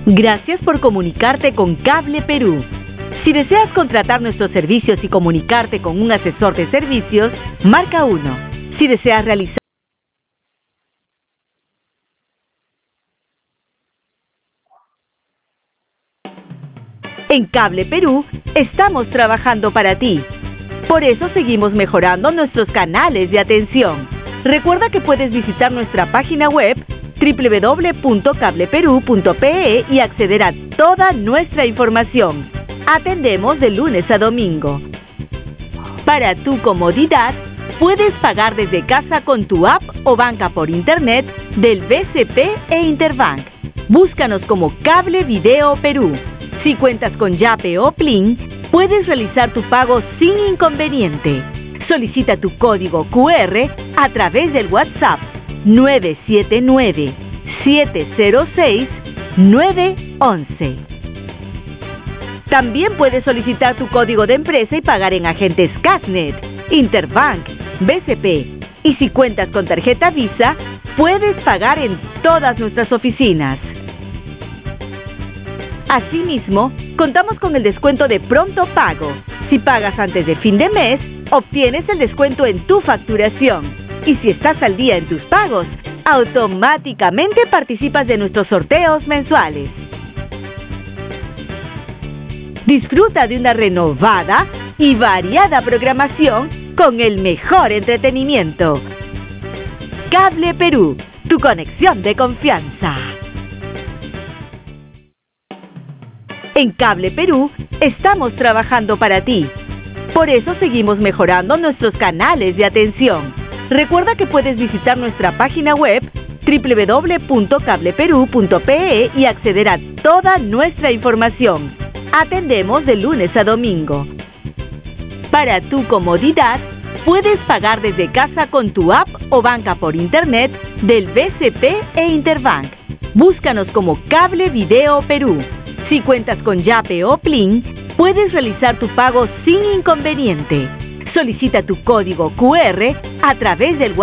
Gracias por comunicarte con Cable Perú. Si deseas contratar nuestros servicios y comunicarte con un asesor de servicios, marca 1. Si deseas realizar En Cable Perú, estamos trabajando para ti. Por eso seguimos mejorando nuestros canales de atención. Recuerda que puedes visitar nuestra página web www.cableperú.pe y acceder a toda nuestra información. Atendemos de lunes a domingo. Para tu comodidad, puedes pagar desde casa con tu app o banca por internet del BCP e Interbank. Búscanos como Cable Video Perú. Si cuentas con Yape o Plin, puedes realizar tu pago sin inconveniente. Solicita tu código QR a través del WhatsApp 979-706-911. También puedes solicitar tu código de empresa y pagar en agentes Casnet, Interbank, BCP. Y si cuentas con tarjeta Visa, puedes pagar en todas nuestras oficinas. Asimismo, contamos con el descuento de pronto pago. Si pagas antes de fin de mes, obtienes el descuento en tu facturación. Y si estás al día en tus pagos, automáticamente participas de nuestros sorteos mensuales. Disfruta de una renovada y variada programación con el mejor entretenimiento. Cable Perú, tu conexión de confianza. En Cable Perú, estamos trabajando para ti. Por eso seguimos mejorando nuestros canales de atención. Recuerda que puedes visitar nuestra página web www.cableperú.pe y acceder a toda nuestra información. Atendemos de lunes a domingo. Para tu comodidad, puedes pagar desde casa con tu app o banca por internet del BCP e Interbank. Búscanos como Cable Video Perú. Si cuentas con Yape o Plin, puedes realizar tu pago sin inconveniente. Solicita tu código QR a través del WhatsApp